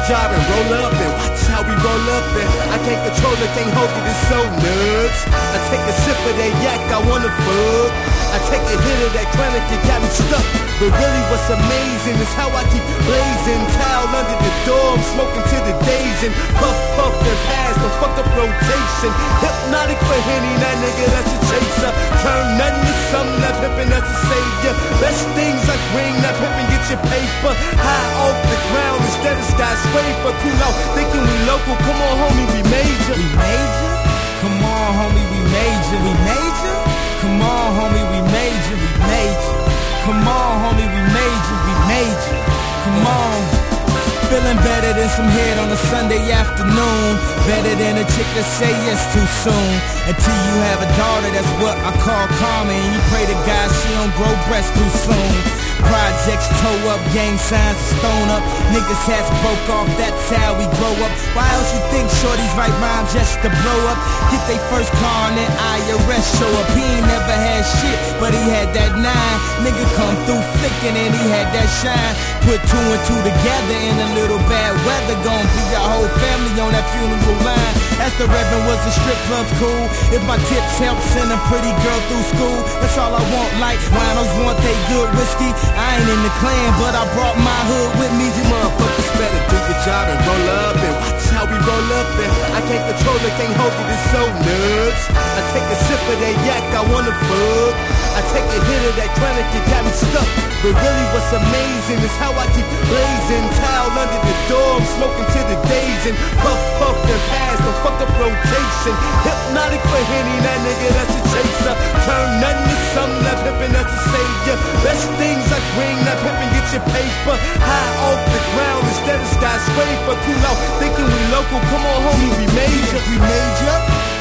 job and roll up and watch how we roll up and I can't control it, can't hold it, it's so nuts. I take a sip of that yak, I wanna fuck. I take a hit of that chronic, it got me stuck. But really what's amazing is how I keep blazing. Towel under the door, I'm smoking to the days and puff, puff, and pass the fuck up rotation. Hypnotic for Henny, that nigga that's a chaser. Turn nothing to something, that pimpin' that's a savior. Best things like ring, that pimpin' get your paper. High off the ground instead of skyscraper. Cool out, thinking we local, come on homie, we major. We major? Come on homie, we major. We major? Come on homie, we major. We major. Come on homie, we major. We major. Come on. Feeling better than some head on a Sunday afternoon. Better than a chick that say yes too soon. Until you have a daughter, that's what I call karma. And you pray to God she don't grow breasts too soon. Projects toe up, gang signs stone up. Niggas hats broke off, that's how we grow up. Why else you think shorties write rhymes just to blow up? Get they first car and then IRS show up. He ain't never had shit, but he had that 9. Nigga come through flicking and he had that shine. Put 2 and 2 together in a little bad weather. Gon' be your whole family on that funeral line. Ask the Reverend, was the strip clubs cool? If my tips help send a pretty girl through school, that's all I want, like winos want they good whiskey. I ain't in the clan, but I brought my hood with me. You motherfuckers better do your job and roll up and watch how we roll up and I can't control it, can't hold it, it's so nuts. I take a sip of that yak, I wanna fuck. I take a hit of that chronic, it got me stuck. But really what's amazing is how I keep blazing. Towel under the door, I'm smoking to the days and puff, puff, and pass the fuck up rotation. Hypnotic for Henny, that nigga that's a chaser. Turn nothing to something, that pimpin' that's a savior. Best things like ring, that pimpin' get your paper. High off the ground instead of skyscraper. Cool out, thinking we local, come on homie, we major. We major?